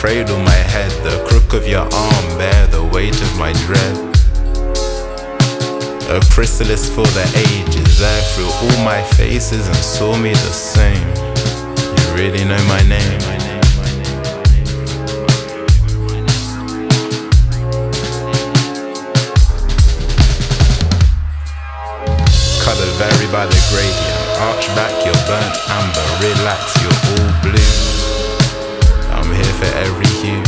cradle my head, the crook of your arm bear the weight of my dread. A chrysalis for the ages, I threw all my faces and saw me the same. You really know my name. Colour vary by the gradient. Arch back, you're burnt amber. Relax, you're all blue. I'm here for every hue.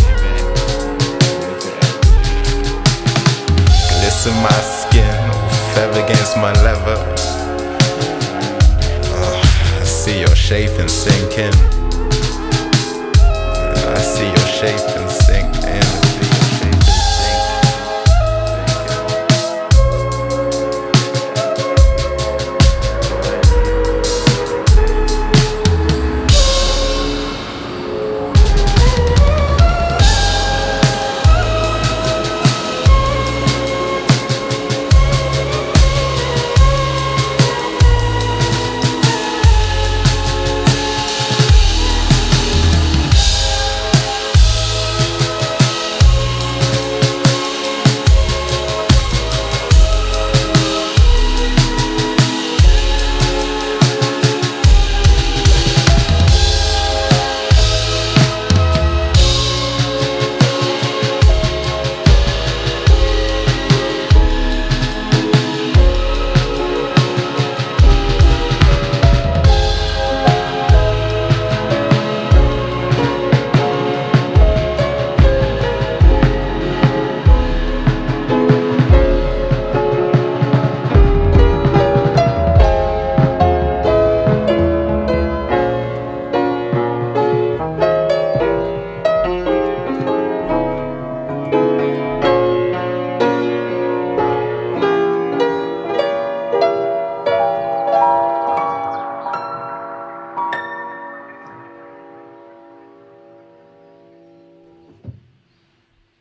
Glisten my skin, feather against my leather. I see your shape and sink in. I see your shape and